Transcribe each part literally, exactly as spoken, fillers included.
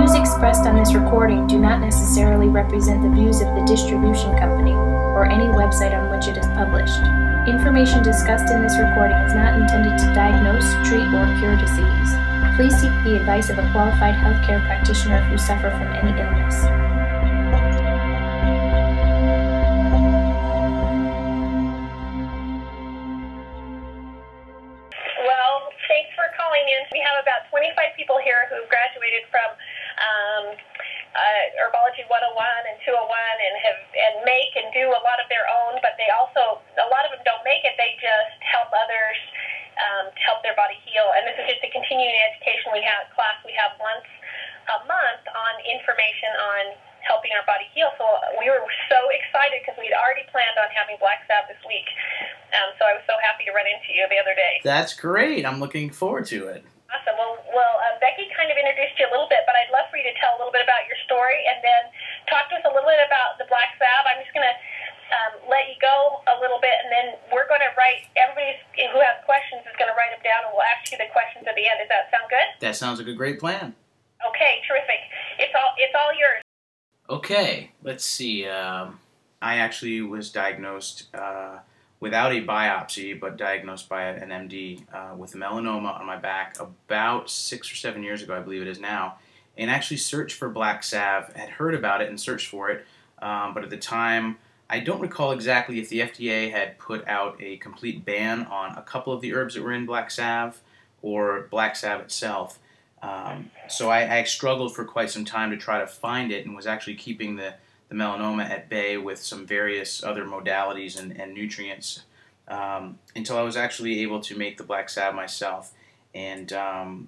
views expressed on this recording do not necessarily represent the views of the distribution company or any website on which it is published. Information discussed in this recording is not intended to diagnose, treat, or cure disease. Please seek the advice of a qualified healthcare practitioner if you suffer from any illness. Well, thanks for calling in. We have about twenty-five people here who graduated from um, uh, Herbology one oh one and two oh one and have and make and do a lot of their own, but they also, a lot of them don't make it, they just help others um, to help their body heal. And this is just a continuing education we have class we have once a month on information on helping our body heal. So we were so excited because we'd already planned on having Black Salve this week. Um, so I was so happy to run into you the other day. That's great. I'm looking forward to it. Awesome. Well, well uh, Becky kind of introduced you a little bit, but I'd love for you to tell a little bit about your story and then talk to us a little bit about the Black Salve. I'm just going to um, let you go a little bit, and then we're going to write, everybody who has questions is going to write them down, and we'll ask you the questions at the end. Does that sound good? That sounds like a great plan. Okay, terrific. It's all, it's all yours. Okay, let's see. Um, I actually was diagnosed uh, without a biopsy, but diagnosed by an M D uh, with melanoma on my back about six or seven years ago, I believe it is now, and actually searched for Black Salve, had heard about it and searched for it, um, but at the time, I don't recall exactly if the F D A had put out a complete ban on a couple of the herbs that were in Black Salve or Black Salve itself. Um, so I, I struggled for quite some time to try to find it and was actually keeping the, the melanoma at bay with some various other modalities and, and nutrients um, until I was actually able to make the Black Salve myself. And um,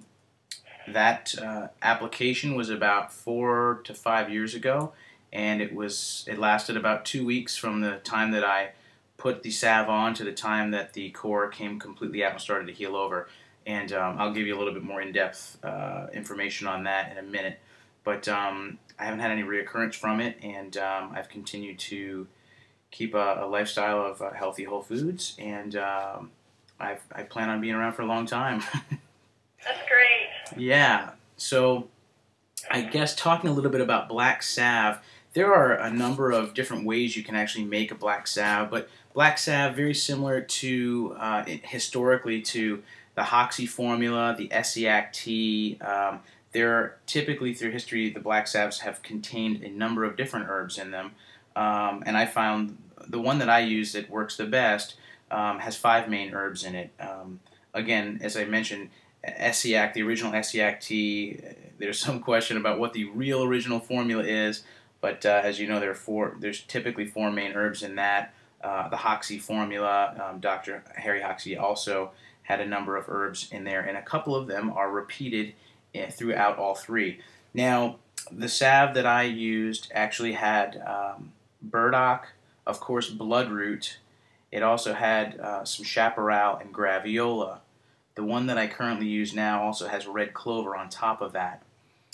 that uh, application was about four to five years ago, and it was it lasted about two weeks from the time that I put the salve on to the time that the core came completely out and started to heal over. And um, I'll give you a little bit more in-depth uh, information on that in a minute. But um, I haven't had any reoccurrence from it, and um, I've continued to keep a, a lifestyle of uh, healthy whole foods, and um, I've, I plan on being around for a long time. That's great. Yeah. So I guess talking a little bit about Black Salve, there are a number of different ways you can actually make a Black Salve, but Black Salve, very similar to, uh, historically, to the Hoxsey formula, the Essiac-T. Um, they're typically, through history, the Black Salves have contained a number of different herbs in them. Um, and I found the one that I use that works the best um, has five main herbs in it. Um, again, as I mentioned, Essiac, the original Essiac-T, there's some question about what the real original formula is, but uh, as you know, there are four, there's typically four main herbs in that. Uh, the Hoxsey formula, um, Doctor Harry Hoxsey also had a number of herbs in there, and a couple of them are repeated throughout all three. Now, the salve that I used actually had um, burdock, of course, bloodroot. It also had uh, some chaparral and graviola. The one that I currently use now also has red clover on top of that.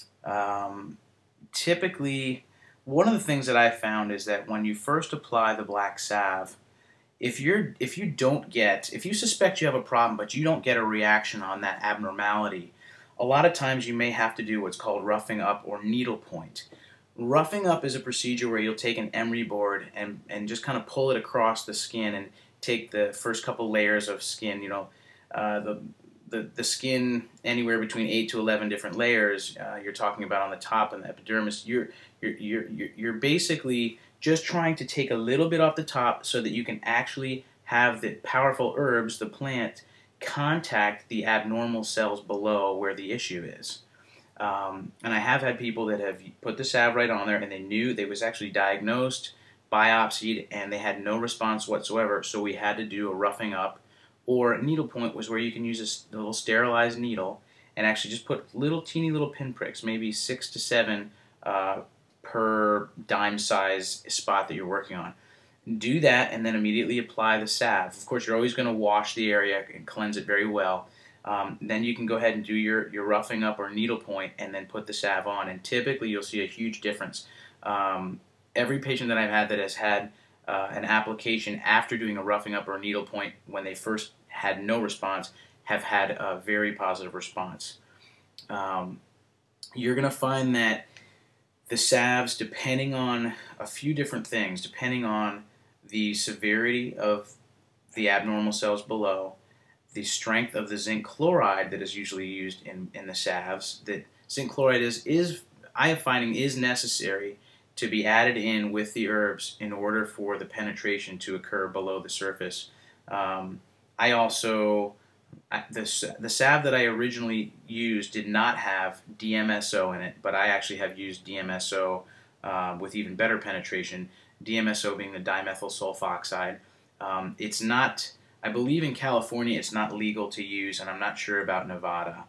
Um, typically, one of the things that I found is that when you first apply the Black Salve, If you're if you don't get if you suspect you have a problem but you don't get a reaction on that abnormality, a lot of times you may have to do what's called roughing up or needlepoint. Roughing up is a procedure where you'll take an emery board and and just kind of pull it across the skin and take the first couple layers of skin. You know, uh, the the the skin anywhere between eight to eleven different layers. Uh, you're talking about on the top and the epidermis. You're you're you're you're, you're basically just trying to take a little bit off the top so that you can actually have the powerful herbs, the plant, contact the abnormal cells below where the issue is. Um, and I have had people that have put the salve right on there and they knew they was actually diagnosed, biopsied, and they had no response whatsoever, so we had to do a roughing up. Or needlepoint was where you can use a little sterilized needle and actually just put little teeny little pinpricks, maybe six to seven uh, per dime size spot that you're working on. Do that and then immediately apply the salve. Of course, you're always going to wash the area and cleanse it very well. Um, then you can go ahead and do your, your roughing up or needlepoint and then put the salve on. And typically you'll see a huge difference. Um, every patient that I've had that has had uh, an application after doing a roughing up or needlepoint when they first had no response have had a very positive response. Um, you're going to find that the salves, depending on a few different things, depending on the severity of the abnormal cells below, the strength of the zinc chloride that is usually used in, in the salves, that zinc chloride is, is, I am finding, is necessary to be added in with the herbs in order for the penetration to occur below the surface. Um, I also, the, the salve that I originally used did not have D M S O in it, but I actually have used D M S O uh, with even better penetration, D M S O being the dimethyl sulfoxide. Um, it's not, I believe in California it's not legal to use, and I'm not sure about Nevada,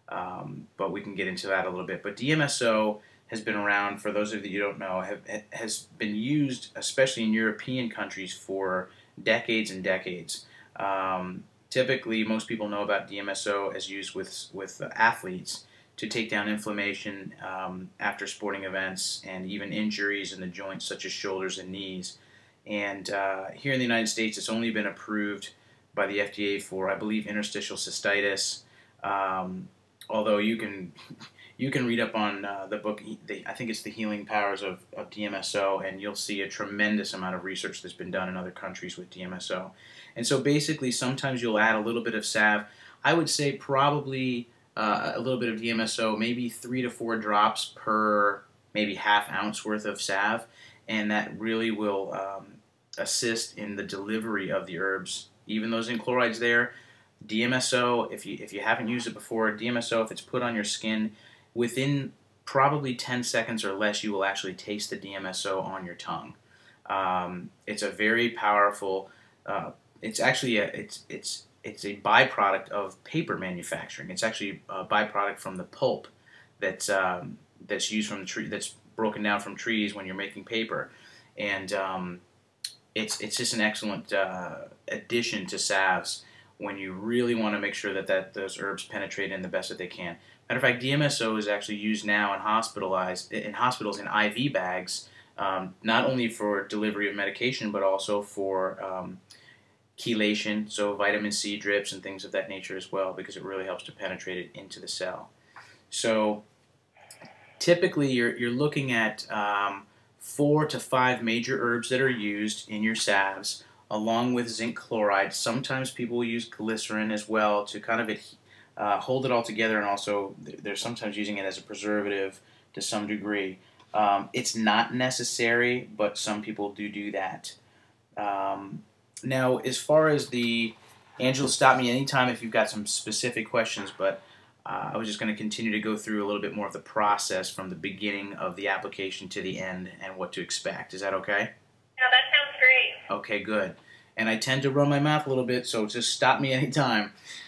um, but we can get into that a little bit. But D M S O has been around, for those of you who don't know, have, has been used, especially in European countries, for decades and decades. Um, typically, most people know about D M S O as used with, with athletes to take down inflammation um, after sporting events and even injuries in the joints such as shoulders and knees. And uh, here in the United States, it's only been approved by the F D A for, I believe, interstitial cystitis. Um, although you can you can read up on uh, the book, the, I think it's The Healing Powers of, of D M S O, and you'll see a tremendous amount of research that's been done in other countries with D M S O. And so basically, sometimes you'll add a little bit of salve. I would say probably uh, a little bit of D M S O, maybe three to four drops per maybe half ounce worth of salve, and that really will um, assist in the delivery of the herbs. Even though zinc chloride's there, D M S O, if you if you haven't used it before, D M S O, if it's put on your skin, within probably ten seconds or less, you will actually taste the D M S O on your tongue. Um, it's a very powerful. Uh, it's actually a it's it's it's a byproduct of paper manufacturing. It's actually a byproduct from the pulp that's um, that's used from the tree that's broken down from trees when you're making paper, and um, it's it's just an excellent uh, addition to salves when you really want to make sure that, that those herbs penetrate in the best that they can. Matter of fact, D M S O is actually used now in hospitalized in hospitals in I V bags, um, not only for delivery of medication but also for um, chelation, so vitamin C drips and things of that nature as well, because it really helps to penetrate it into the cell. So typically, you're you're looking at um, four to five major herbs that are used in your salves, along with zinc chloride. Sometimes people will use glycerin as well to kind of uh, hold it all together, and also they're sometimes using it as a preservative to some degree. Um, it's not necessary, but some people do do that. Um, now, as far as the, Angela, stop me anytime if you've got some specific questions, but uh, I was just going to continue to go through a little bit more of the process from the beginning of the application to the end and what to expect. Is that okay? Yeah, that sounds great. Okay, good. And I tend to run my mouth a little bit, so just stop me anytime.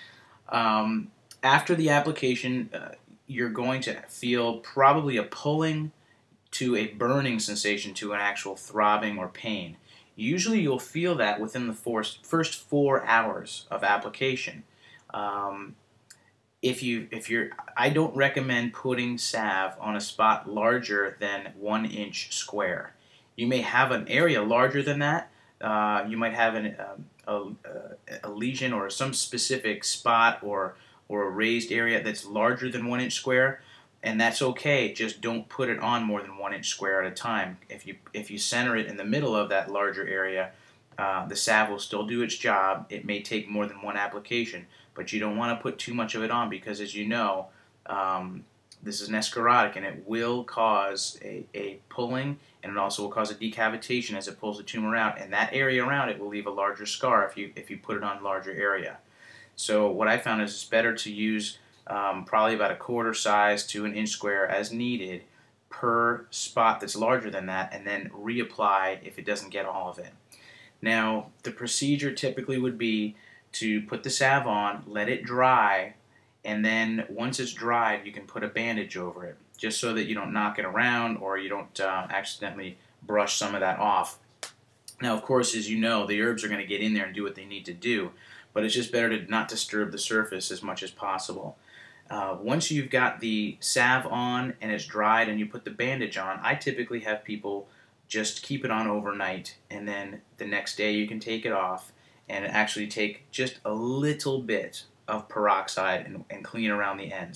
Um, after the application, uh, you're going to feel probably a pulling to a burning sensation to an actual throbbing or pain. Usually you'll feel that within the first four hours of application. Um, if you, if you're, I don't recommend putting salve on a spot larger than one inch square. You may have an area larger than that. Uh, you might have an, um, a, a lesion or some specific spot or or a raised area that's larger than one inch square, and that's okay. Just don't put it on more than one inch square at a time. If you if you center it in the middle of that larger area, uh, the salve will still do its job. It may take more than one application, but you don't want to put too much of it on because, as you know, um, this is an escharotic, and it will cause a, a pulling, and it also will cause a decavitation as it pulls the tumor out, and that area around it will leave a larger scar if you if you put it on a larger area. So what I found is it's better to use um, probably about a quarter size to an inch square as needed per spot that's larger than that, and then reapply if it doesn't get all of it. Now, the procedure typically would be to put the salve on, let it dry, and then once it's dried, you can put a bandage over it, just so that you don't knock it around or you don't uh, accidentally brush some of that off. Now, of course, as you know, the herbs are going to get in there and do what they need to do, but it's just better to not disturb the surface as much as possible. Uh, once you've got the salve on and it's dried and you put the bandage on, I typically have people just keep it on overnight, and then the next day you can take it off and actually take just a little bit of peroxide and, and clean around the ends.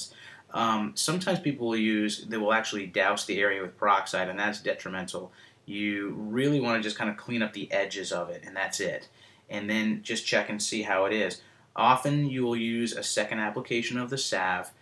Um, sometimes people will use, they will actually douse the area with peroxide, and that's detrimental. You really want to just kind of clean up the edges of it, and that's it. And then just check and see how it is. Often you will use a second application of the salve.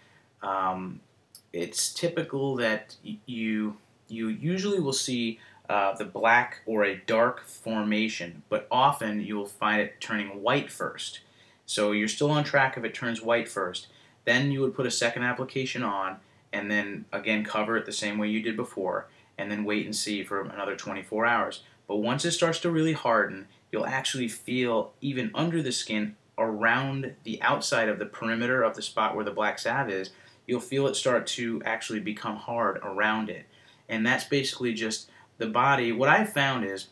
Um, it's typical that you you usually will see uh, the black or a dark formation, but often you will find it turning white first. So you're still on track if it turns white first. Then you would put a second application on, and then again cover it the same way you did before, and then wait and see for another twenty-four hours. But once it starts to really harden, you'll actually feel, even under the skin, around the outside of the perimeter of the spot where the black salve is, you'll feel it start to actually become hard around it. And that's basically just the body. What I've found is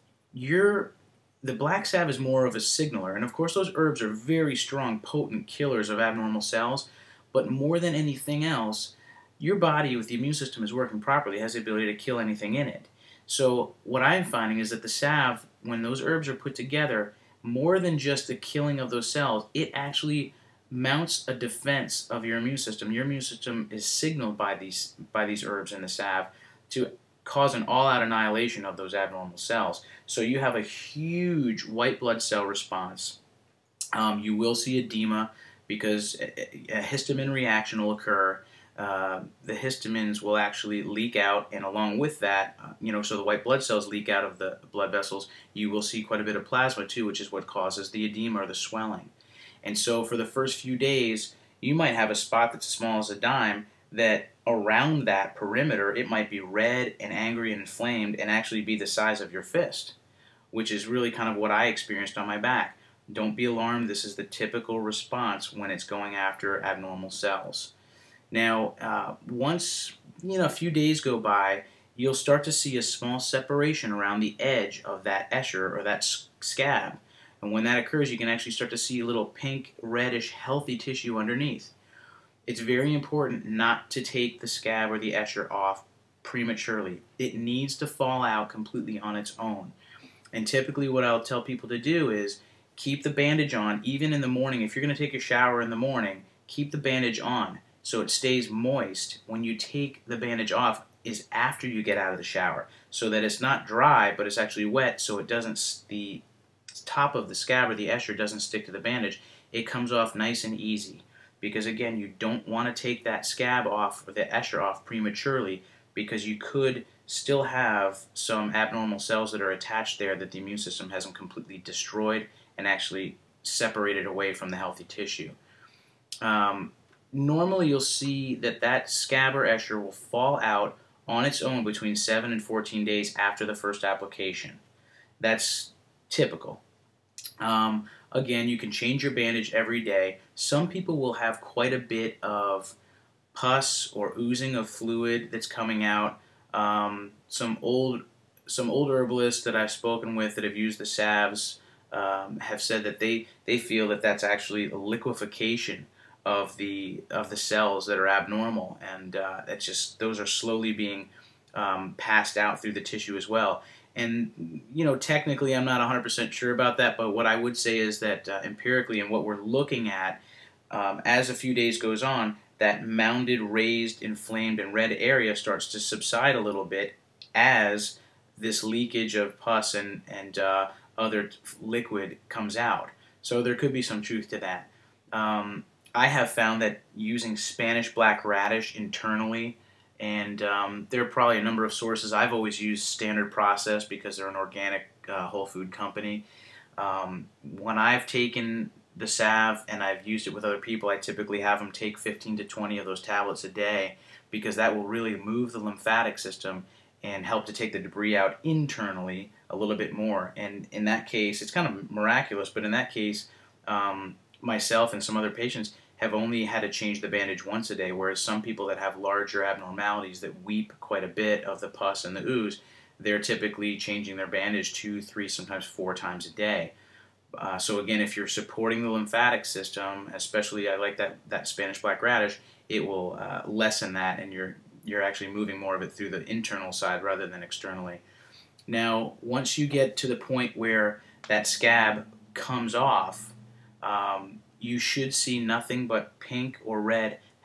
you're, the black salve is more of a signaler. And of course those herbs are very strong, potent killers of abnormal cells. But more than anything else, your body with the immune system is working properly, has the ability to kill anything in it. So what I'm finding is that the salve, when those herbs are put together, more than just the killing of those cells, it actually mounts a defense of your immune system. Your immune system is signaled by these by these herbs in the salve to cause an all-out annihilation of those abnormal cells. So you have a huge white blood cell response. Um, you will see edema because a, a histamine reaction will occur. Uh, the histamines will actually leak out, and along with that, uh, you know, so the white blood cells leak out of the blood vessels. You will see quite a bit of plasma too, which is what causes the edema or the swelling. And so for the first few days, you might have a spot that's as small as a dime that around that perimeter, it might be red and angry and inflamed and actually be the size of your fist, which is really kind of what I experienced on my back. Don't be alarmed. This is the typical response when it's going after abnormal cells. Now, uh, once you know a few days go by, you'll start to see a small separation around the edge of that eschar or that scab. And when that occurs, you can actually start to see a little pink, reddish, healthy tissue underneath. It's very important not to take the scab or the eschar off prematurely. It needs to fall out completely on its own. And typically what I'll tell people to do is keep the bandage on, even in the morning. If you're going to take a shower in the morning, keep the bandage on so it stays moist. When you take the bandage off is after you get out of the shower, so that it's not dry, but it's actually wet, so it doesn't, the top of the scab or the eschar doesn't stick to the bandage. It comes off nice and easy. Because again, you don't want to take that scab off or the eschar off prematurely, because you could still have some abnormal cells that are attached there that the immune system hasn't completely destroyed and actually separated away from the healthy tissue. Um, normally you'll see that that scab or eschar will fall out on its own between seven and fourteen days after the first application. That's typical. Um, again, you can change your bandage every day. Some people will have quite a bit of pus or oozing of fluid that's coming out. Um, some old some old herbalists that I've spoken with that have used the salves um, have said that they, they feel that that's actually a liquefaction of the of the cells that are abnormal, and uh, that's just those are slowly being um, passed out through the tissue as well. And you know, technically, I'm not one hundred percent sure about that, but what I would say is that uh, empirically, and what we're looking at um, as a few days goes on, that mounded, raised, inflamed, and red area starts to subside a little bit as this leakage of pus and and uh, other liquid comes out. So there could be some truth to that. Um, I have found that using Spanish black radish internally, and um, there are probably a number of sources. I've always used Standard Process because they're an organic uh, whole food company. Um, when I've taken the salve and I've used it with other people, I typically have them take fifteen to twenty of those tablets a day, because that will really move the lymphatic system and help to take the debris out internally a little bit more. And in that case, it's kind of miraculous, but in that case, um, myself and some other patients have only had to change the bandage once a day, whereas some people that have larger abnormalities that weep quite a bit of the pus and the ooze, they're typically changing their bandage two, three, sometimes four times a day. Uh, so again, if you're supporting the lymphatic system, especially I like that, that Spanish black radish, it will uh, lessen that, and you're you're actually moving more of it through the internal side rather than externally. Now, once you get to the point where that scab comes off, um, you should see nothing but pink or red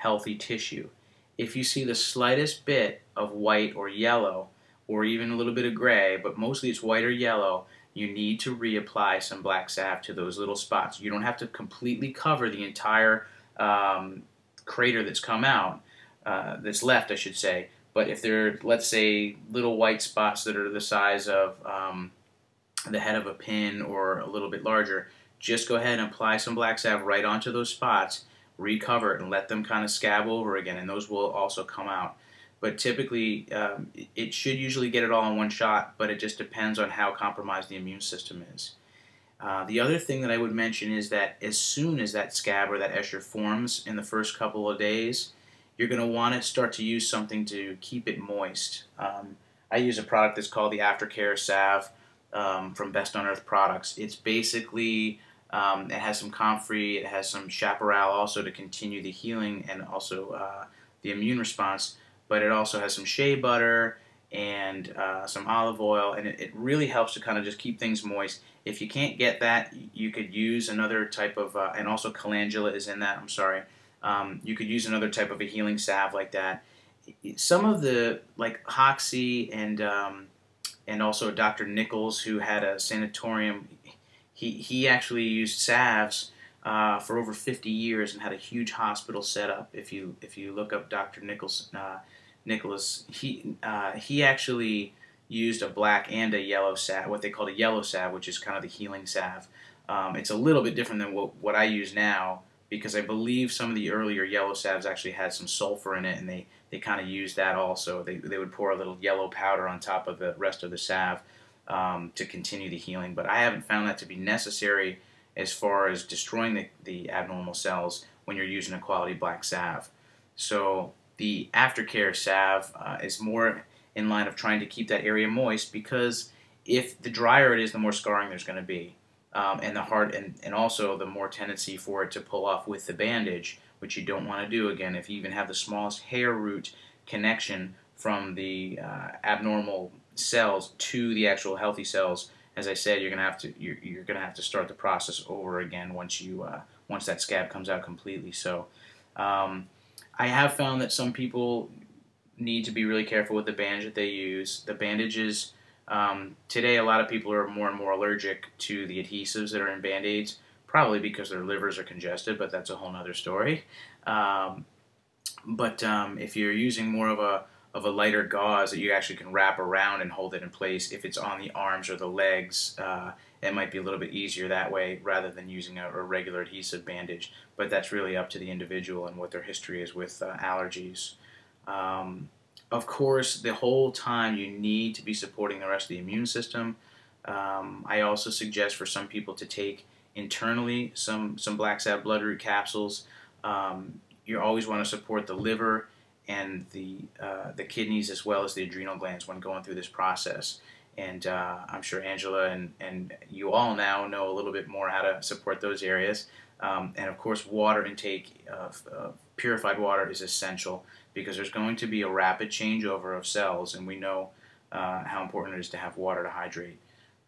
healthy tissue. If you see the slightest bit of white or yellow, or even a little bit of gray, but mostly it's white or yellow, you need to reapply some black salve to those little spots. You don't have to completely cover the entire um, crater that's come out, uh, that's left, I should say. But if there are, let's say, little white spots that are the size of um, the head of a pin or a little bit larger, just go ahead and apply some black salve right onto those spots, recover it, and let them kind of scab over again, and those will also come out. But typically, um, it should usually get it all in one shot, but it just depends on how compromised the immune system is. Uh, the other thing that I would mention is that as soon as that scab or that eschar forms in the first couple of days, you're going to want to start to use something to keep it moist. Um, I use a product that's called the Aftercare Salve um, from Best on Earth Products. It's basically, um, it has some comfrey, it has some chaparral also to continue the healing and also uh, the immune response, but it also has some shea butter and uh, some olive oil, and it, it really helps to kind of just keep things moist. If you can't get that, you could use another type of, uh, and also calendula is in that, I'm sorry. Um, you could use another type of a healing salve like that. Some of the, like Hoxsey and um, and also Doctor Nichols, who had a sanatorium, he, he actually used salves uh, for over fifty years and had a huge hospital set up. If you if you look up Doctor Nichols, uh, Nicholas, he uh, he actually used a black and a yellow salve, what they called a yellow salve, which is kind of the healing salve. Um, it's a little bit different than what, what I use now, because I believe some of the earlier yellow salves actually had some sulfur in it, and they, they kind of used that also. They, they would pour a little yellow powder on top of the rest of the salve um, to continue the healing. But I haven't found that to be necessary as far as destroying the, the abnormal cells when you're using a quality black salve. So the Aftercare Salve uh, is more in line of trying to keep that area moist, because if the drier it is, the more scarring there's going to be. Um, and the hard, and, and also the more tendency for it to pull off with the bandage, which you don't want to do. Again, if you even have the smallest hair root connection from the uh, abnormal cells to the actual healthy cells, as I said, you're gonna have to you're, you're gonna have to start the process over again once you uh, once that scab comes out completely. So, um, I have found that some people need to be really careful with the bandage that they use. The bandages. Um, today, a lot of people are more and more allergic to the adhesives that are in Band-Aids, probably because their livers are congested, but that's a whole other story. Um, but um, if you're using more of a of a lighter gauze that you actually can wrap around and hold it in place, if it's on the arms or the legs, uh, it might be a little bit easier that way rather than using a, a regular adhesive bandage. But that's really up to the individual and what their history is with uh, allergies. Um, Of course, the whole time you need to be supporting the rest of the immune system. Um, I also suggest for some people to take internally some, some black salve bloodroot capsules. Um, you always want to support the liver and the, uh, the kidneys as well as the adrenal glands when going through this process. And uh, I'm sure Angela and, and you all now know a little bit more how to support those areas. Um, and of course, water intake, uh, uh, purified water is essential, because there's going to be a rapid changeover of cells, and we know uh, how important it is to have water to hydrate.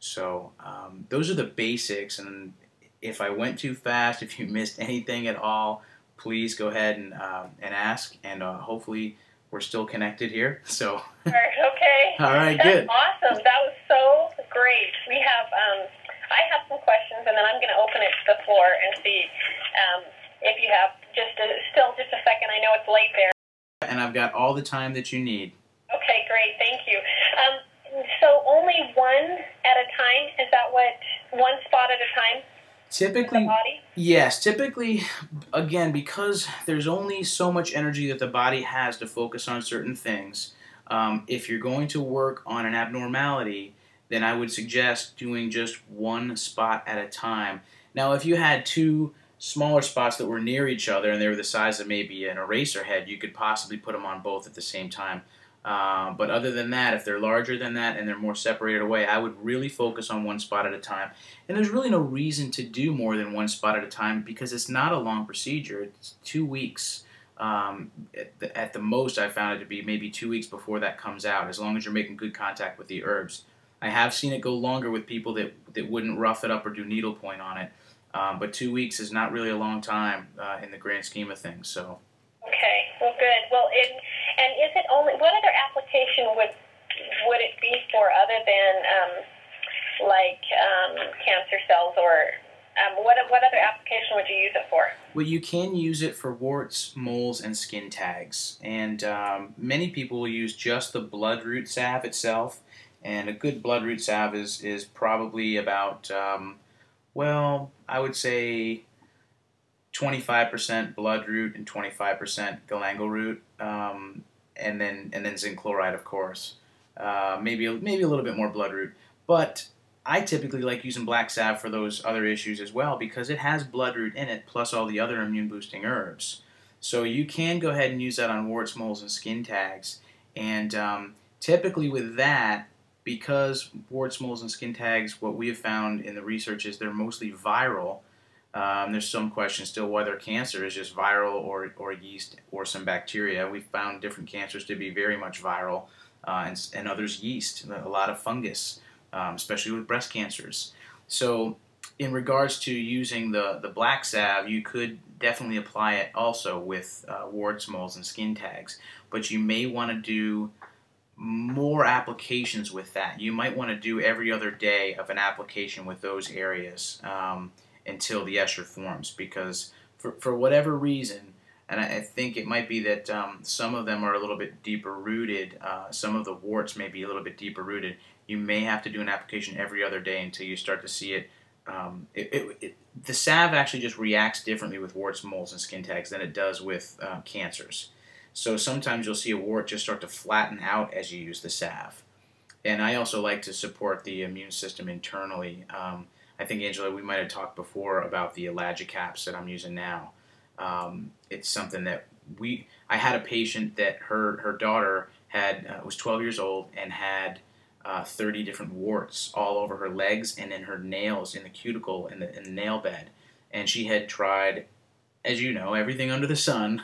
So um, those are the basics, and if I went too fast, if you missed anything at all, please go ahead and, uh, and ask, and uh, hopefully we're still connected here. So. All right, okay. All right, That's good. Awesome. That was so great. We have, um, I have some questions, and then I'm going to open it to the floor and see um, if you have just a, still just a second. I know it's late there. And I've got all the time that you need. Okay, great. Thank you. Um, so only one at a time? Is that what, one spot at a time? Typically, the body? Yes. Typically, again, because there's only so much energy that the body has to focus on certain things, um, if you're going to work on an abnormality, then I would suggest doing just one spot at a time. Now, if you had two smaller spots that were near each other and they were the size of maybe an eraser head, you could possibly put them on both at the same time. Uh, but other than that, if they're larger than that and they're more separated away, I would really focus on one spot at a time. And there's really no reason to do more than one spot at a time, because it's not a long procedure. It's two weeks. Um, at, the, at the most, I found it to be maybe two weeks before that comes out, as long as you're making good contact with the herbs. I have seen it go longer with people that, that wouldn't rough it up or do needlepoint on it. Um, but two weeks is not really a long time uh, in the grand scheme of things. So. Okay. Well, good. Well, it, and is it only, what other application would would it be for other than um, like um, cancer cells, or um, what what other application would you use it for? Well, you can use it for warts, moles, and skin tags. And um, many people will use just the bloodroot salve itself. And a good bloodroot salve is, is probably about, um, well, I would say twenty-five percent bloodroot and twenty-five percent galangal root, um, and then and then zinc chloride, of course. Uh, maybe maybe a little bit more bloodroot, but I typically like using black salve for those other issues as well because it has bloodroot in it plus all the other immune boosting herbs. So you can go ahead and use that on warts, moles, and skin tags. And um, typically with that, because warts, moles, and skin tags, what we have found in the research is they're mostly viral. Um, there's some question still whether cancer is just viral or, or yeast or some bacteria. We've found different cancers to be very much viral. Uh, and, and others yeast, a lot of fungus, um, especially with breast cancers. So in regards to using the, the black salve, you could definitely apply it also with uh, warts, moles, and skin tags. But you may want to do more applications with that. You might want to do every other day of an application with those areas um, until the ester forms, because for, for whatever reason, and I think it might be that um, some of them are a little bit deeper rooted. Uh, some of the warts may be a little bit deeper rooted. You may have to do an application every other day until you start to see it. Um, it, it, it the salve actually just reacts differently with warts, moles, and skin tags than it does with uh, cancers. So sometimes you'll see a wart just start to flatten out as you use the salve. And I also like to support the immune system internally. Um, I think, Angela, we might have talked before about the Elagicaps that I'm using now. Um, it's something that we, I had a patient that her, her daughter had, uh, was twelve years old and had uh, thirty different warts all over her legs and in her nails, in the cuticle, in the, in the nail bed. And she had tried, as you know, everything under the sun.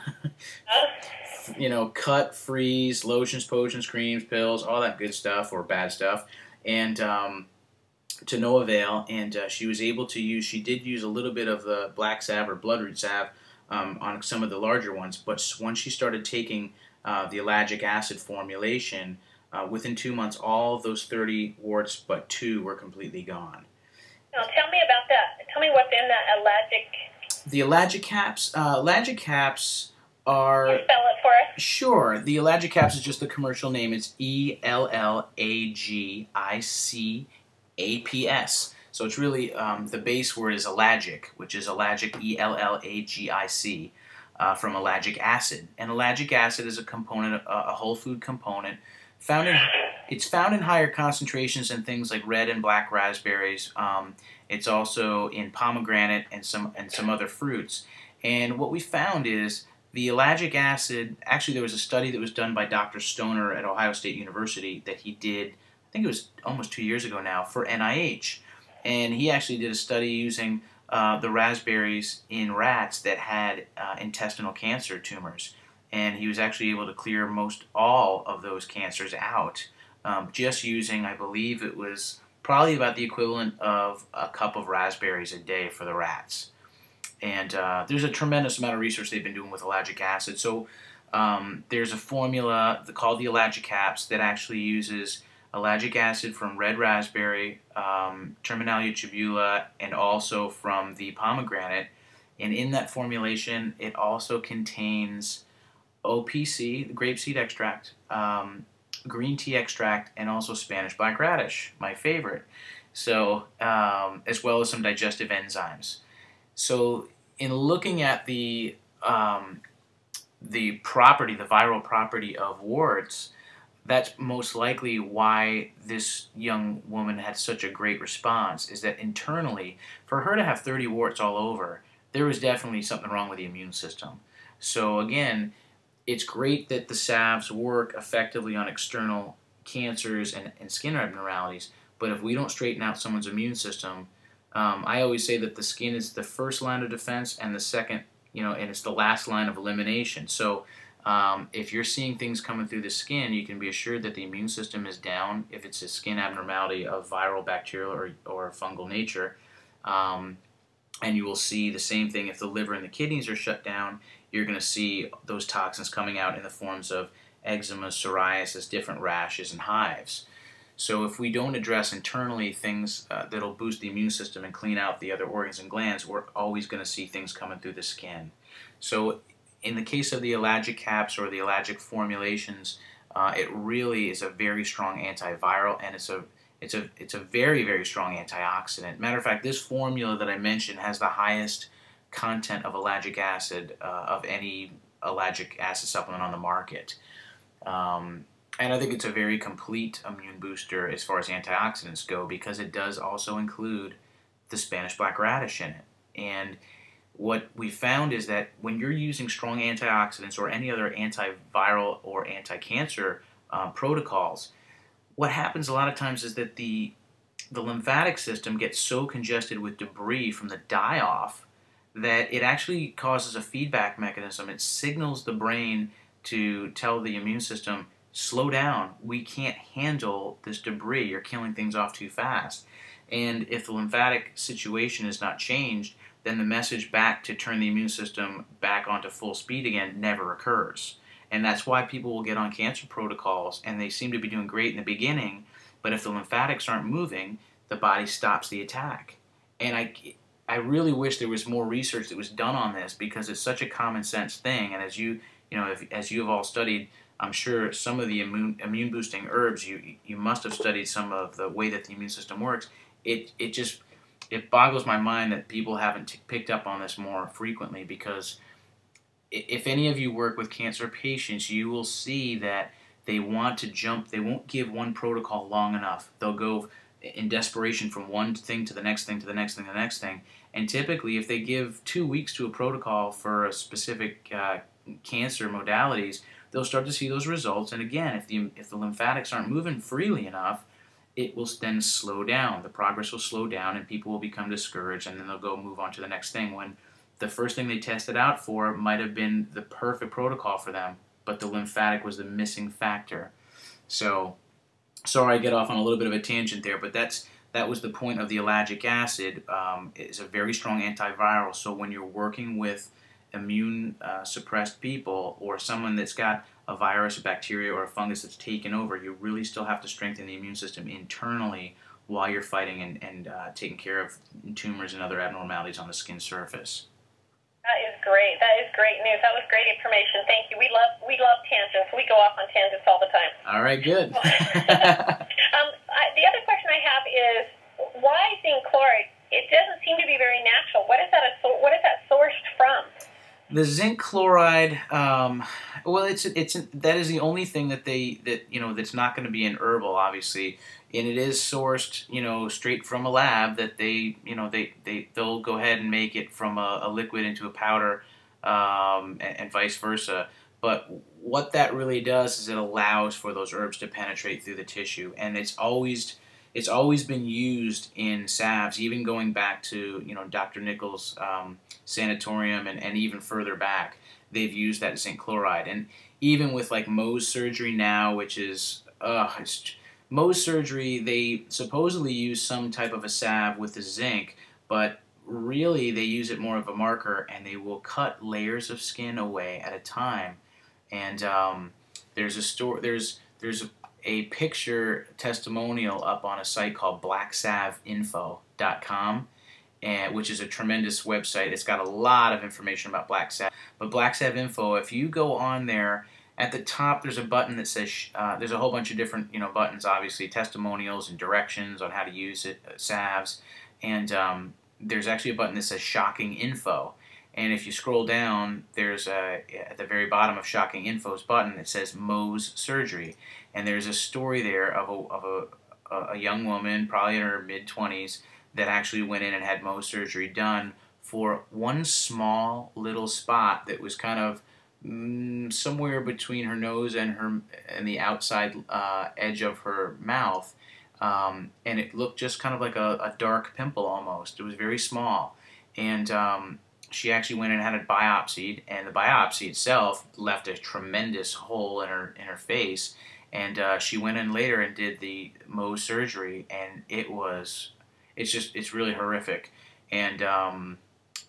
You know, cut, freeze, lotions, potions, creams, pills, all that good stuff or bad stuff. And um, to no avail. And uh, she was able to use, she did use a little bit of the black salve or bloodroot salve Um, on some of the larger ones, but once she started taking uh, the ellagic acid formulation, uh, within two months, all of those thirty warts but two were completely gone. Now, tell me about that. Tell me what's in that ellagic. The Elagicaps, uh, Elagicaps are... Can you spell it for us? Sure. The Elagicaps is just the commercial name. It's E L L A G I C A P S. So it's really, um, the base word is ellagic, which is ellagic, E L L A G I C, uh, from ellagic acid. And ellagic acid is a component, a, a whole food component. Found in, it's found in higher concentrations in things like red and black raspberries. Um, it's also in pomegranate and some, and some other fruits. And what we found is the ellagic acid, actually there was a study that was done by Doctor Stoner at Ohio State University that he did, I think it was almost two years ago now, for N I H. And he actually did a study using uh, the raspberries in rats that had uh, intestinal cancer tumors. And he was actually able to clear most all of those cancers out um, just using, I believe it was probably about the equivalent of a cup of raspberries a day for the rats. And uh, there's a tremendous amount of research they've been doing with ellagic acid. So um, there's a formula called the Elagicaps that actually uses ellagic acid from red raspberry, um, Terminalia tubula, and also from the pomegranate. And in that formulation, it also contains O P C, the grapeseed extract, um, green tea extract, and also Spanish black radish, my favorite. So, um, as well as some digestive enzymes. So, in looking at the um, the property, the viral property of warts, that's most likely why this young woman had such a great response, is that internally, for her to have thirty warts all over, there was definitely something wrong with the immune system. So again, it's great that the salves work effectively on external cancers and, and skin abnormalities, but if we don't straighten out someone's immune system, um, I always say that the skin is the first line of defense and the second, you know, and it's the last line of elimination. So Um, if you're seeing things coming through the skin, you can be assured that the immune system is down if it's a skin abnormality of viral, bacterial, or, or fungal nature. Um, and you will see the same thing if the liver and the kidneys are shut down. you're going to see those toxins coming out in the forms of eczema, psoriasis, different rashes, and hives. So if we don't address internally things uh, that'll boost the immune system and clean out the other organs and glands, we're always going to see things coming through the skin. So in the case of the Ellagic caps or the Ellagic formulations, uh, it really is a very strong antiviral, and it's a it's a it's a very very strong antioxidant. Matter of fact, this formula that I mentioned has the highest content of ellagic acid uh, of any ellagic acid supplement on the market. Um, And I think it's a very complete immune booster as far as antioxidants go, because it does also include the Spanish black radish in it. And what we found is that when you're using strong antioxidants or any other antiviral or anti-cancer uh, protocols, what happens a lot of times is that the the lymphatic system gets so congested with debris from the die-off that it actually causes a feedback mechanism. It signals the brain to tell the immune system, slow down, we can't handle this debris, you're killing things off too fast. And if the lymphatic situation is not changed, then the message back to turn the immune system back onto full speed again never occurs. And that's why people will get on cancer protocols and they seem to be doing great in the beginning, but if the lymphatics aren't moving, the body stops the attack. And I, I really wish there was more research that was done on this, because it's such a common sense thing. And as you, you know, if, as you have all studied, I'm sure some of the immune, immune boosting herbs, you you must have studied some of the way that the immune system works. It it just it boggles my mind that people haven't t- picked up on this more frequently, because if any of you work with cancer patients, you will see that they want to jump. They won't give one protocol long enough. They'll go in desperation from one thing to the next thing to the next thing to the next thing. And typically, if they give two weeks to a protocol for a specific uh, cancer modalities, they'll start to see those results. And again, if the if the lymphatics aren't moving freely enough, it will then slow down. The progress will slow down, and people will become discouraged, and then they'll go move on to the next thing, when the first thing they tested out for might have been the perfect protocol for them, but the lymphatic was the missing factor. So, sorry I get off on a little bit of a tangent there, but that's that was the point of the ellagic acid. Um, it's a very strong antiviral, so when you're working with immune uh, suppressed people, or someone that's got a virus, a bacteria, or a fungus that's taken over, you really still have to strengthen the immune system internally while you're fighting and, and uh, taking care of tumors and other abnormalities on the skin surface. That is great. That is great news. That was great information. Thank you. We love we love tangents. We go off on tangents all the time. All right, good. um, I, the other question I have is, why zinc chloride? It doesn't seem to be very natural. What is that? A, what is that sourced from? The zinc chloride, um, well, it's it's that is the only thing that they that you know that's not going to be an herbal, obviously, and it is sourced, you know, straight from a lab that they you know they they they'll go ahead and make it from a, a liquid into a powder, um, and, and vice versa. But what that really does is it allows for those herbs to penetrate through the tissue, and it's always It's always been used in salves, even going back to, you know, Doctor Nichols' um, sanatorium and, and even further back. They've used that zinc chloride. And even with like Mohs surgery now, which is, uh, it's, Mohs surgery, they supposedly use some type of a salve with the zinc, but really they use it more of a marker, and they will cut layers of skin away at a time. And um, there's a store, there's, there's a, a picture testimonial up on a site called black salve info dot com, and which is a tremendous website. It's got a lot of information about Black Salve. But Black Salve Info, if you go on there, at the top there's a button that says, uh, there's a whole bunch of different, you know, buttons, obviously, testimonials and directions on how to use it, uh, salves, and um, there's actually a button that says Shocking Info. And if you scroll down, there's a, at the very bottom of Shocking Info's button that says Mohs Surgery. And there's a story there of a, of a, a young woman, probably in her mid-twenties, that actually went in and had Mohs surgery done for one small little spot that was kind of mm, somewhere between her nose and her and the outside uh, edge of her mouth. Um, and it looked just kind of like a, a dark pimple almost. It was very small. And um, she actually went and had it biopsied, and the biopsy itself left a tremendous hole in her in her face. And uh, she went in later and did the Mohs surgery, and it was, it's just, it's really horrific. And um,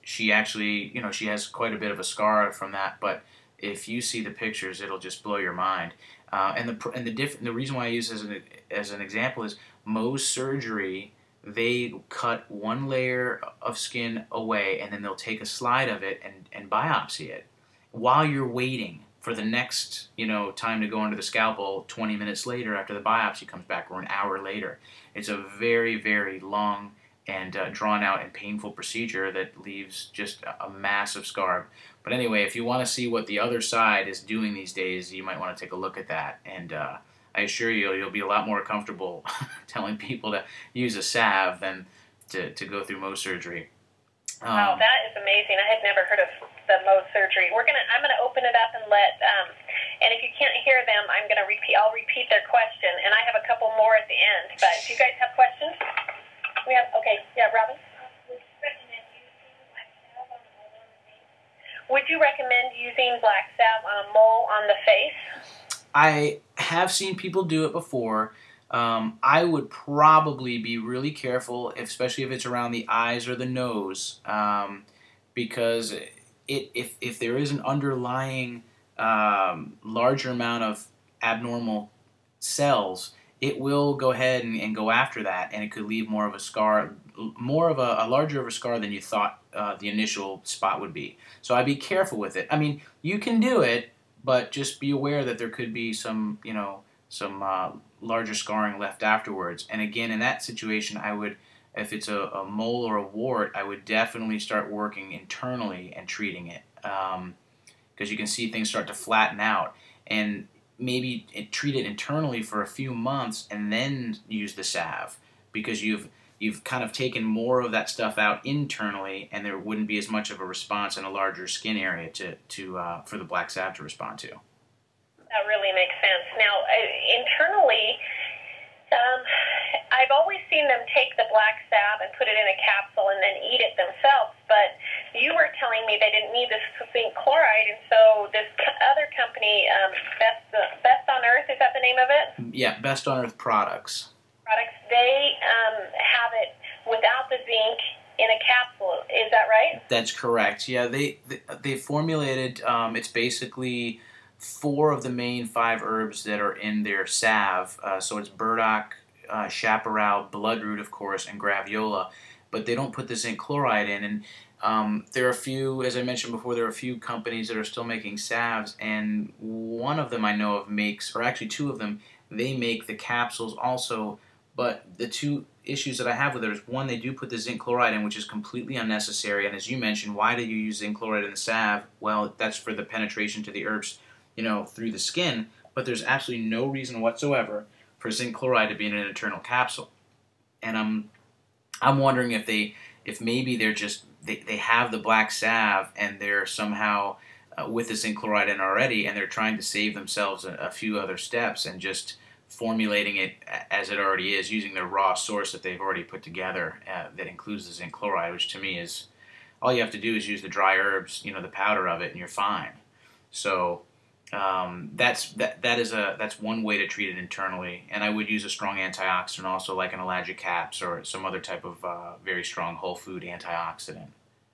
she actually, you know, she has quite a bit of a scar from that, but if you see the pictures, it'll just blow your mind. Uh, and the and the diff, the reason why I use it as an as an example is Mohs surgery. They cut one layer of skin away, and then they'll take a slide of it and, and biopsy it while you're waiting for the next, you know, time to go under the scalpel twenty minutes later after the biopsy comes back, or an hour later. It's a very, very long and uh, drawn out and painful procedure that leaves just a, a massive scar. But anyway, if you want to see what the other side is doing these days, you might want to take a look at that. And uh, I assure you, you'll be a lot more comfortable telling people to use a salve than to, to go through Mohs surgery. Um, wow, that is amazing. I had never heard of the Mohs surgery. We're gonna, I'm gonna open it up and let, um, and if you can't hear them, I'm gonna repeat. I'll repeat their question, and I have a couple more at the end. But do you guys have questions? We have. Okay. Yeah, Robin. Would you recommend using black salve on a mole on the face? I have seen people do it before. Um, I would probably be really careful, especially if it's around the eyes or the nose, um, because it, if, if there is an underlying um, larger amount of abnormal cells, it will go ahead and, and go after that, and it could leave more of a scar, more of a, a larger of a scar than you thought uh, the initial spot would be. So I'd be careful with it. I mean, you can do it, but just be aware that there could be some, you know, some uh, larger scarring left afterwards. And again, in that situation, I would, if it's a, a mole or a wart, I would definitely start working internally and treating it, because um, you can see things start to flatten out. And maybe it, treat it internally for a few months and then use the salve, because you've you've kind of taken more of that stuff out internally, and there wouldn't be as much of a response in a larger skin area to to uh, for the black salve to respond to. That really makes sense. Now, uh, internally, um, I've always seen them take the black salve and put it in a capsule and then eat it themselves, but you were telling me they didn't need this zinc chloride, and so this co- other company, um, Best, uh, Best on Earth, is that the name of it? Yeah, Best on Earth products. Products, they um, have it without the zinc in a capsule. Is that right? That's correct. Yeah, they they, they formulated, um, it's basically four of the main five herbs that are in their salve. Uh, so it's burdock, uh, chaparral, bloodroot, of course, and graviola. But they don't put the zinc chloride in. And um, there are a few, as I mentioned before, there are a few companies that are still making salves. And one of them I know of makes, or actually two of them, they make the capsules also. But the two issues that I have with it is, one, they do put the zinc chloride in, which is completely unnecessary. And as you mentioned, why do you use zinc chloride in the salve? Well, that's for the penetration to the herbs, you know, through the skin, but there's absolutely no reason whatsoever for zinc chloride to be in an internal capsule. And I'm, I'm wondering if they, if maybe they're just, they, they have the black salve and they're somehow uh, with the zinc chloride in already, and they're trying to save themselves a, a few other steps and just formulating it as it already is, using their raw source that they've already put together uh, that includes the zinc chloride, which to me is, all you have to do is use the dry herbs, you know, the powder of it, and you're fine. So Um, that's that that is a that's one way to treat it internally, and I would use a strong antioxidant also, like an Ellagic caps or some other type of uh, very strong whole food antioxidant.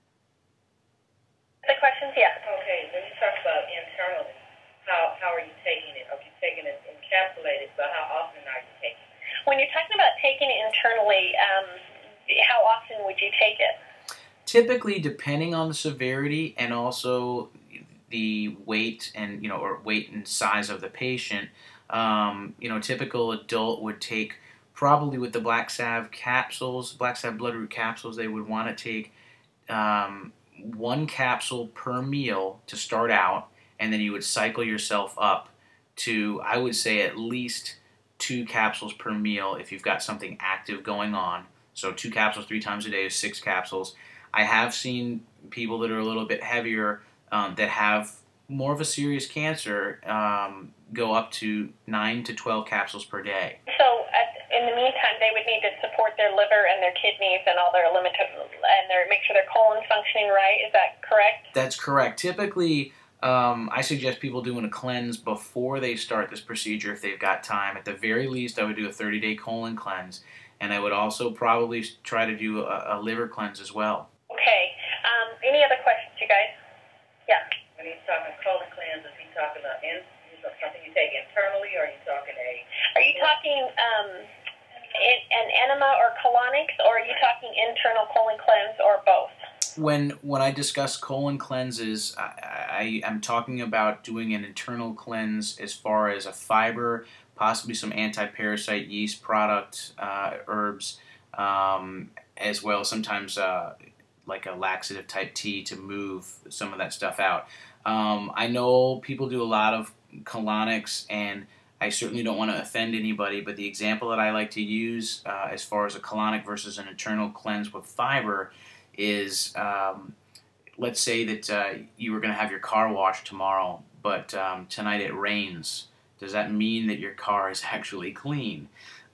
The questions, yes. Okay, when you talk about internally, how how are you taking it? Are you taking it encapsulated? But how often are you taking it? When you're talking about taking it internally, um, how often would you take it? Typically, depending on the severity and also the weight and you know or weight and size of the patient, um, you know, typical adult would take, probably with the black salve capsules, black salve bloodroot capsules, they would want to take um, one capsule per meal to start out, and then you would cycle yourself up to, I would say, at least two capsules per meal if you've got something active going on. So two capsules three times a day is six capsules. I have seen people that are a little bit heavier, Um, that have more of a serious cancer, um, go up to nine to twelve capsules per day. So at, in the meantime, they would need to support their liver and their kidneys and all their limited, and their, make sure their colon's functioning right. Is that correct? That's correct. Typically, um, I suggest people doing a cleanse before they start this procedure if they've got time. At the very least, I would do a thirty-day colon cleanse, and I would also probably try to do a, a liver cleanse as well. Okay. Um, in Any other questions, you guys? Yeah. When he's talking colon cleanse, is he talking about in, is that something you take internally, or are you talking a? Are you talking um, in, an enema or colonics, or are you talking internal colon cleanse, or both? When when I discuss colon cleanses, I, I am talking about doing an internal cleanse as far as a fiber, possibly some anti-parasite yeast product, uh, herbs, um, as well. Sometimes uh, like a laxative type tea to move some of that stuff out. Um, I know people do a lot of colonics, and I certainly don't want to offend anybody, but the example that I like to use uh, as far as a colonic versus an internal cleanse with fiber is, um, let's say that uh, you were going to have your car washed tomorrow, but um, tonight it rains. Does that mean that your car is actually clean?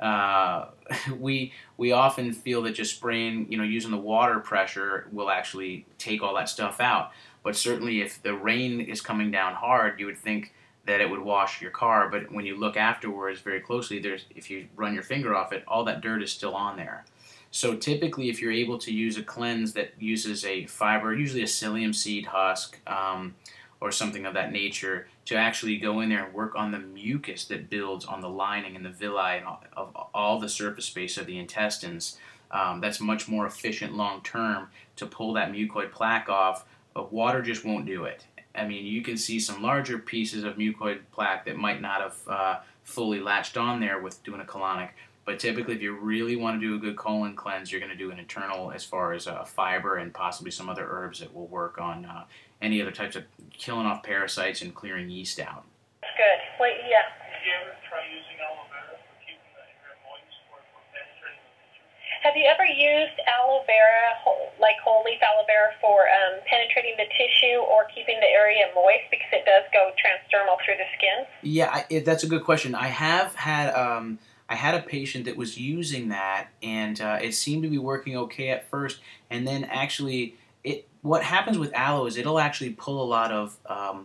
Uh, we we often feel that just spraying, you know, using the water pressure will actually take all that stuff out. But certainly if the rain is coming down hard, you would think that it would wash your car. But when you look afterwards very closely, there's if you run your finger off it, all that dirt is still on there. So typically, if you're able to use a cleanse that uses a fiber, usually a psyllium seed husk um, or something of that nature, to actually go in there and work on the mucus that builds on the lining and the villi and all, of all the surface space of the intestines, um, that's much more efficient long term to pull that mucoid plaque off. But water just won't do it. I mean, you can see some larger pieces of mucoid plaque that might not have uh, fully latched on there with doing a colonic. But typically, if you really want to do a good colon cleanse, you're going to do an internal as far as uh, fiber and possibly some other herbs that will work on uh, any other types of killing off parasites and clearing yeast out. That's good. Wait, yeah. Did you ever try using aloe vera for keeping the hair moist or for penetrating the tissue? Have you ever used aloe vera, whole, like whole leaf aloe vera, for um, penetrating the tissue or keeping the area moist, because it does go transdermal through the skin? Yeah, I, it, that's a good question. I have had um, I had a patient that was using that, and uh, it seemed to be working okay at first, and then actually, it what happens with aloe is it'll actually pull a lot of um,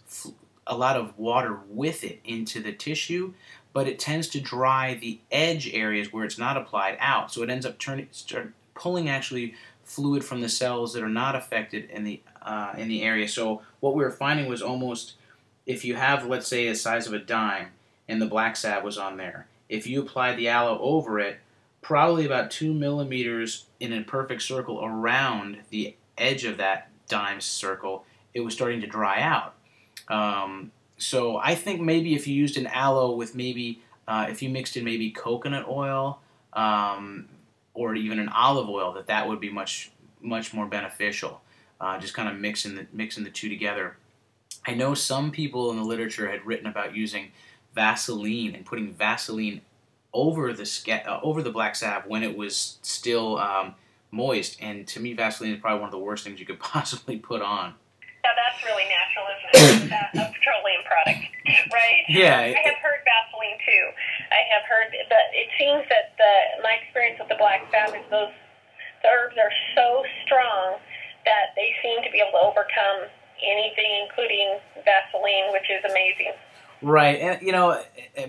a lot of water with it into the tissue, but it tends to dry the edge areas where it's not applied out, so it ends up turning start pulling actually fluid from the cells that are not affected in the uh, in the area. So what we were finding was almost, if you have, let's say, the size of a dime, and the black salve was on there, if you apply the aloe over it, probably about two millimeters in a perfect circle around the edge of that dime circle, it was starting to dry out. Um, so I think maybe if you used an aloe with maybe, uh, if you mixed in maybe coconut oil um, or even an olive oil, that that would be much much more beneficial. Uh, just kind of mixing the mixing the two together. I know some people in the literature had written about using Vaseline and putting Vaseline over the sca- uh, over the black salve when it was still um, moist, and to me, Vaseline is probably one of the worst things you could possibly put on. Yeah, that's really natural, isn't it? A petroleum product, right? Yeah. I have heard Vaseline too. I have heard, but it seems that the my experience with the black salve is those the herbs are so strong that they seem to be able to overcome anything, including Vaseline, which is amazing. Right, and you know,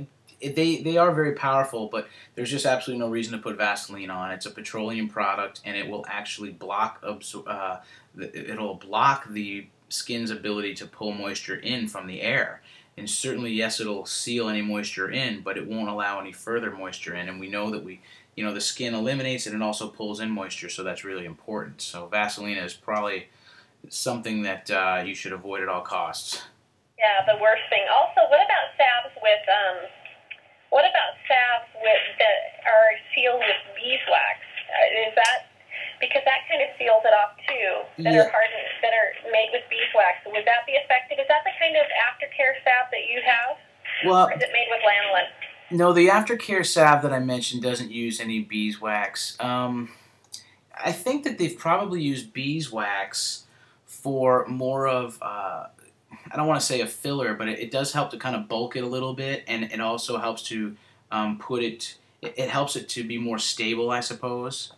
they they are very powerful, but there's just absolutely no reason to put Vaseline on. It's a petroleum product, and it will actually block absor- uh, it'll block the skin's ability to pull moisture in from the air. And certainly, yes, it'll seal any moisture in, but it won't allow any further moisture in. And we know that we, you know, the skin eliminates it and also pulls in moisture, so that's really important. So Vaseline is probably something that uh, you should avoid at all costs. Yeah, the worst thing. Also, what about salves with um, what about salves with that are sealed with beeswax? Uh, is that because that kind of seals it off too? That Yeah. are hardened, that are made with beeswax. Would that be effective? Is that the kind of aftercare salve that you have, Well, or is it made with lanolin? no, the aftercare salve that I mentioned doesn't use any beeswax. Um, I think that they've probably used beeswax for more of, uh, I don't want to say a filler, but it, it does help to kind of bulk it a little bit, and it also helps to um, put it, it, it helps it to be more stable, I suppose.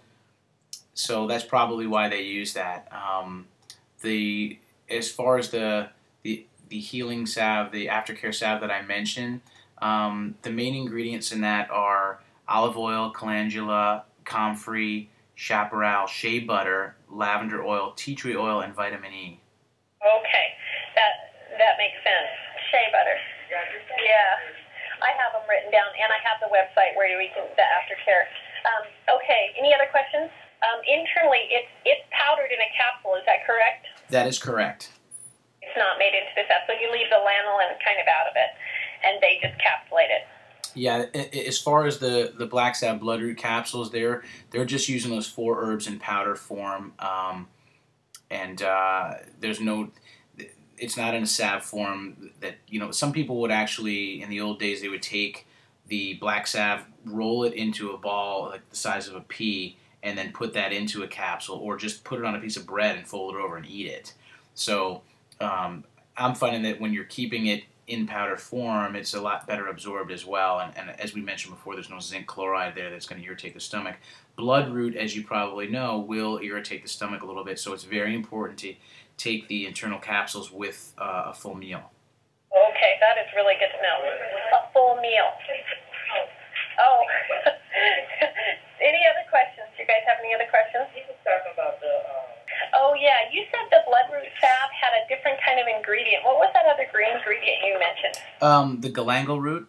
So that's probably why they use that. Um, the as far as the the the healing salve, the aftercare salve that I mentioned, um, the main ingredients in that are olive oil, calendula, comfrey, chaparral, shea butter, lavender oil, tea tree oil, and vitamin E. Okay, that that makes sense. Shea butter. Yeah, I have them written down, and I have the website where you can the aftercare. Um, okay, any other questions? Um, internally, it's it's powdered in a capsule. Is that correct? That is correct. It's not made into this stuff, so you leave the lanolin kind of out of it, and they just capsulate it. Yeah, as far as the, the Black Salve Bloodroot capsules, they're they're just using those four herbs in powder form, um, and uh, there's no, it's not in a salve form that, you know, some people would actually, in the old days, they would take the Black Salve, roll it into a ball like the size of a pea, and then put that into a capsule, or just put it on a piece of bread and fold it over and eat it. So um, I'm finding that when you're keeping it in powder form, it's a lot better absorbed as well, and, and as we mentioned before, there's no zinc chloride there that's going to irritate the stomach. Bloodroot, as you probably know, will irritate the stomach a little bit, so it's very important to take the internal capsules with uh, a full meal. Okay, that is really good to know. A full meal. Oh, any other questions? Do you guys have any other questions? He was talking about the, um, Oh, yeah, you said the bloodroot salve had a different kind of ingredient. What was that other green ingredient you mentioned? Um, the galangal root.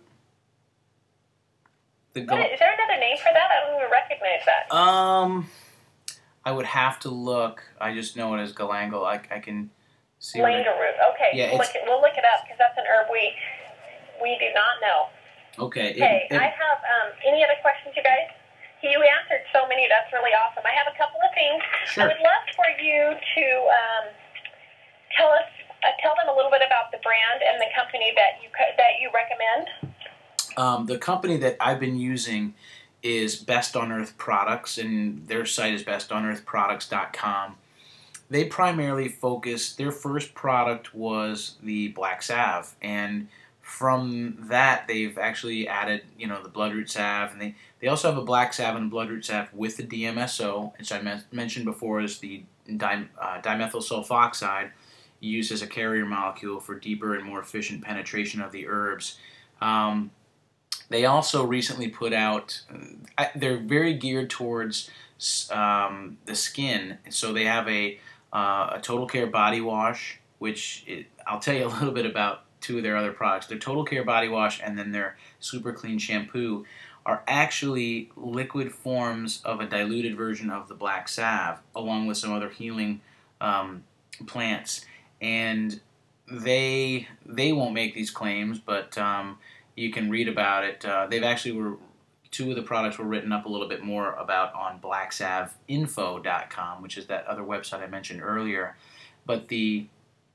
The What, is there another name for that? I don't even recognize that. Um, I would have to look. I just know it as galangal. I, I can see. what it- Galangal root. Okay, Yeah, we'll, it's- look it, we'll look it up because that's an herb we we do not know. Okay. it- Okay, it- I have um, any other questions, you guys? You answered so many. That's really awesome. I have a couple of things. Sure. I would love for you to um, tell us, uh, tell them a little bit about the brand and the company that you co- that you recommend. Um, the company that I've been using is Best on Earth Products, and their site is best on earth products dot com. They primarily focus, their first product was the Black Salve, and from that they've actually added, you know, the Bloodroot Salve, and they, they also have a Black Salve and a Bloodroot Salve with the D M S O, which I men- mentioned before is the di- uh, dimethyl sulfoxide used as a carrier molecule for deeper and more efficient penetration of the herbs. Um, They also recently put out, uh, they're very geared towards um, the skin. So they have a, uh, a Total Care body wash, which it, I'll tell you a little bit about two of their other products. Their Total Care body wash and then their Super Clean shampoo are actually liquid forms of a diluted version of the Black Salve, along with some other healing um, plants. And they they won't make these claims, but um, you can read about it. Uh, they've actually were two of the products were written up a little bit more about on black salve info dot com, which is that other website I mentioned earlier. But the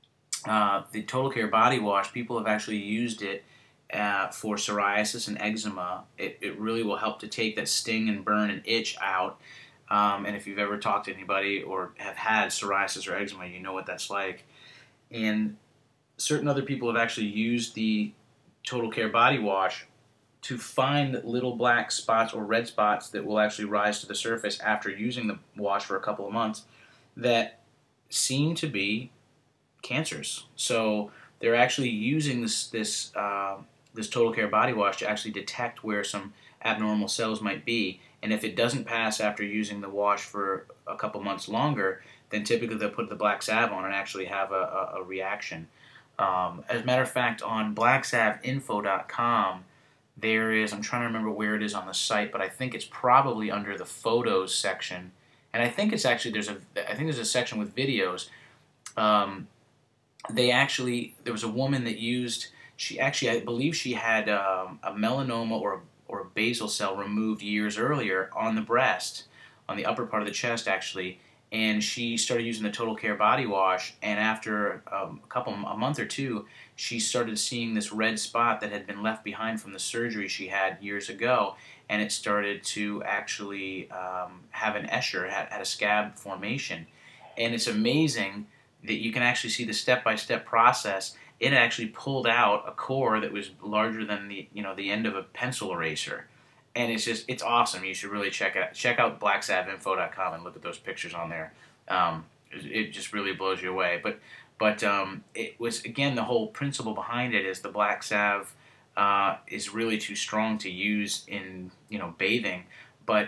uh, the Total Care body wash, people have actually used it uh, for psoriasis and eczema. It, it really will help to take that sting and burn and itch out. Um, and if you've ever talked to anybody or have had psoriasis or eczema, you know what that's like. And certain other people have actually used the Total Care body wash to find little black spots or red spots that will actually rise to the surface after using the wash for a couple of months that seem to be cancers. So they're actually using this this uh, this Total Care body wash to actually detect where some abnormal cells might be. And if it doesn't pass after using the wash for a couple months longer, then typically they'll put the Black Salve on and actually have a, a, a reaction. Um, as a matter of fact, on black salve info dot com, there is, I'm trying to remember where it is on the site, but I think it's probably under the photos section. And I think it's actually, there's a, I think there's a section with videos. Um, they actually, there was a woman that used, she actually, I believe she had um, a melanoma or, or a basal cell removed years earlier on the breast, on the upper part of the chest actually, and she started using the Total Care body wash, and after um, a couple, a month or two, she started seeing this red spot that had been left behind from the surgery she had years ago, and it started to actually um, have an eschar, had, had a scab formation. And it's amazing that you can actually see the step-by-step process. It actually pulled out a core that was larger than the, you know, the end of a pencil eraser. And it's just, it's awesome. You should really check it out. Check out black salve info dot com and look at those pictures on there. Um, it, it just really blows you away. But but um, it was, again, the whole principle behind it is the Black Salve uh, is really too strong to use in, you know, bathing. But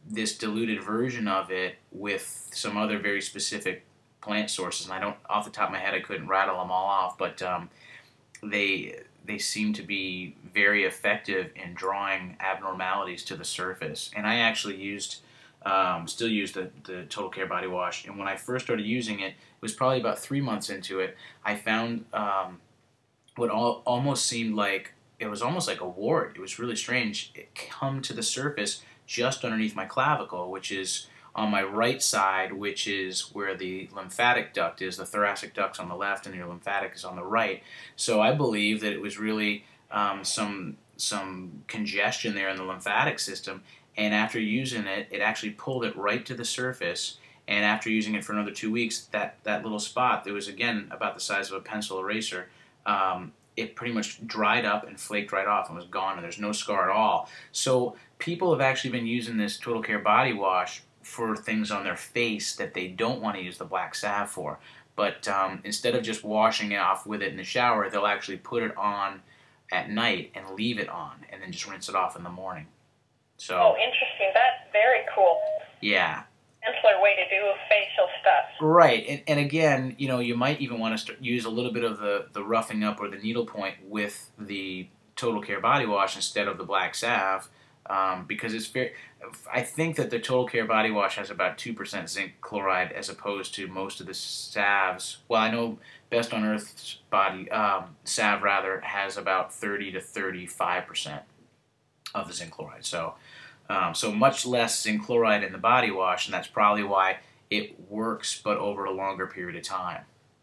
this diluted version of it with some other very specific plant sources. And I don't, off the top of my head, I couldn't rattle them all off, but um, they they seem to be very effective in drawing abnormalities to the surface. And I actually used, um, still use the, the Total Care Body Wash. And when I first started using it, it was probably about three months into it, I found um, what all, almost seemed like, it was almost like a wart. It was really strange. It come to the surface just underneath my clavicle, which is on my right side, which is where the lymphatic duct is. The thoracic duct's on the left and your lymphatic is on the right. So I believe that it was really um, some some congestion there in the lymphatic system, and after using it, it actually pulled it right to the surface. And after using it for another two weeks, that, that little spot, that was again about the size of a pencil eraser, um, it pretty much dried up and flaked right off and was gone, and there's no scar at all. So people have actually been using this Total Care Body Wash for things on their face that they don't want to use the black salve for. But um, instead of just washing it off with it in the shower, they'll actually put it on at night and leave it on, and then just rinse it off in the morning. So, oh, interesting. That's very cool. Yeah. Simpler way to do facial stuff. Right, and, and again, you know, you might even want to start, use a little bit of the, the roughing up or the needlepoint with the Total Care Body Wash instead of the black salve, um, because it's very, I think that the Total Care Body Wash has about two percent zinc chloride as opposed to most of the salves. Well, I know Best on Earth's body, um, salve rather, has about thirty to thirty-five percent of the zinc chloride, so Um, so much less zinc chloride in the body wash, and that's probably why it works, but over a longer period of time.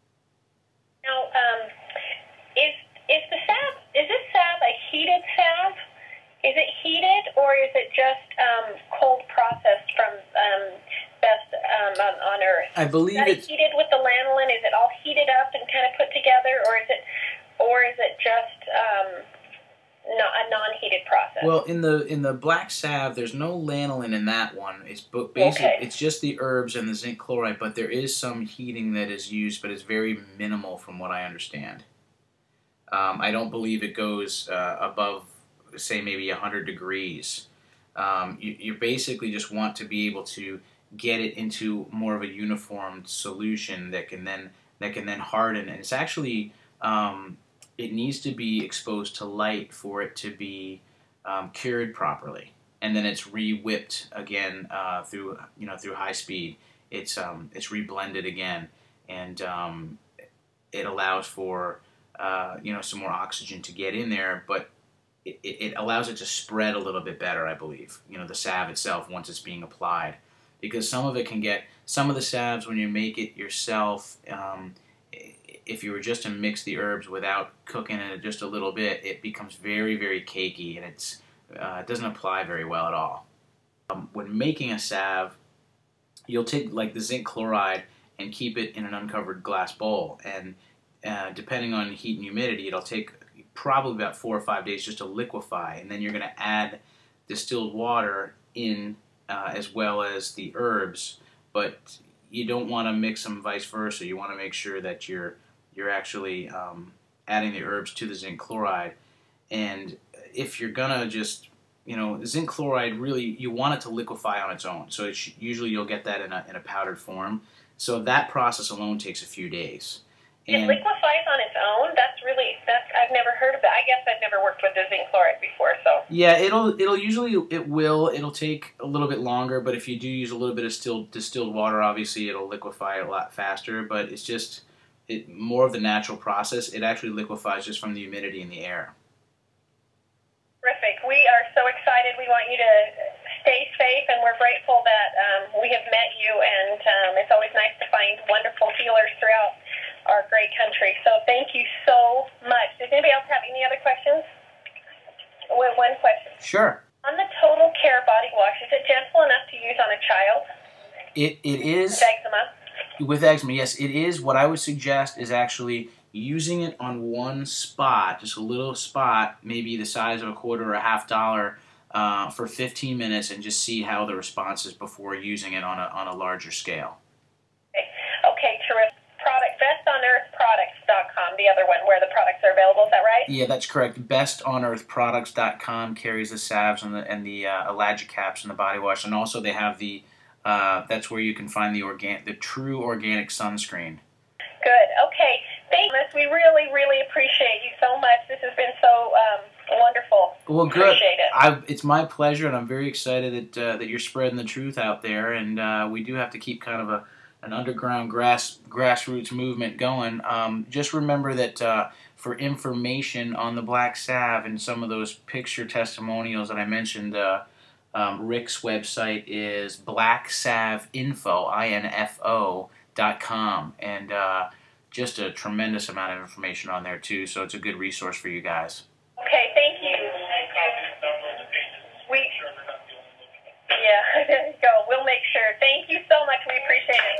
Now, um, is is the salve, is this salve a heated salve? Is it heated, or is it just um, cold processed from um, Best um, on, on Earth? I believe is it's it heated with the lanolin? Is it all heated up and kind of put together, or is it, or is it just um, No, a non-heated process? Well, in the in the black salve, there's no lanolin in that one. It's basic. Okay. It's just the herbs and the zinc chloride, but there is some heating that is used, but it's very minimal from what I understand. Um, I don't believe it goes uh, above, say, maybe one hundred degrees. Um, you, you basically just want to be able to get it into more of a uniform solution that can then that can then harden, and it's actually um, it needs to be exposed to light for it to be um, cured properly, and then it's re-whipped again uh, through you know through high speed. It's um, it's reblended again, and um, it allows for uh, you know some more oxygen to get in there, but it, it allows it to spread a little bit better, I believe. You know the salve itself once it's being applied, because some of it can get some of the salves when you make it yourself. Um, If you were just to mix the herbs without cooking it just a little bit, it becomes very, very cakey, and it's uh, it doesn't apply very well at all. Um, when making a salve, you'll take like the zinc chloride and keep it in an uncovered glass bowl, and uh, depending on heat and humidity, it'll take probably about four or five days just to liquefy, and then you're going to add distilled water in uh, as well as the herbs, but you don't want to mix them vice versa. You want to make sure that you're you're actually um, adding the herbs to the zinc chloride. And if you're gonna just, you know, zinc chloride really, you want it to liquefy on its own. So it's, usually you'll get that in a, in a powdered form. So that process alone takes a few days. It And liquefies on its own? That's really, that's, I've never heard of that. I guess I've never worked with the zinc chloride before, so. yeah, it'll it'll usually, it will, it'll take a little bit longer, but if you do use a little bit of still, distilled water, obviously it'll liquefy a lot faster, but it's just it, more of the natural process. It actually liquefies just from the humidity in the air. Terrific. We are so excited. We want you to stay safe, and we're grateful that um, we have met you, and um, it's always nice to find wonderful healers throughout our great country. So thank you so much. Does anybody else have any other questions? Wait, one question. Sure. On the Total Care Body Wash, is it gentle enough to use on a child? It It is. With eczema? With eczema, yes, it is. What I would suggest is actually using it on one spot, just a little spot, maybe the size of a quarter or a half dollar, uh, for fifteen minutes, and just see how the response is before using it on a on a larger scale. Okay, okay, terrific. Product, best on earth products dot com. the other one where the products are available. Is that right? Yeah, that's correct. best on earth products dot com carries the salves and the and the uh, Elagicaps and the body wash, and also they have the uh, that's where you can find the organ the true organic sunscreen. Good. Okay. Thank you. We really, really appreciate you so much. This has been so um, wonderful. Well, good. Appreciate it. I, it's my pleasure, and I'm very excited that uh, that you're spreading the truth out there. And uh, we do have to keep kind of a an underground grass grassroots movement going. Um, just remember that uh, for information on the black salve and some of those picture testimonials that I mentioned, uh, um, Rick's website is black salve info, I N F O, dot com, and uh, just a tremendous amount of information on there too. So it's a good resource for you guys. Okay, thank you. We, yeah, there you go. We'll make sure. Thank you so much. We appreciate it.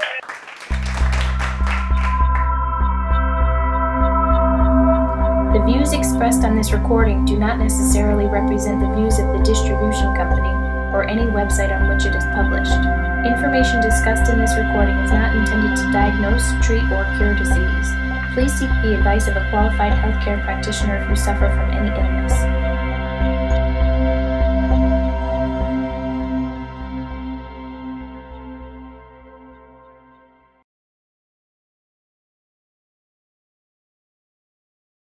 The views expressed on this recording do not necessarily represent the views of the distribution company or any website on which it is published. Information discussed in this recording is not intended to diagnose, treat, or cure disease. Please seek the advice of a qualified healthcare practitioner if you suffer from any illness.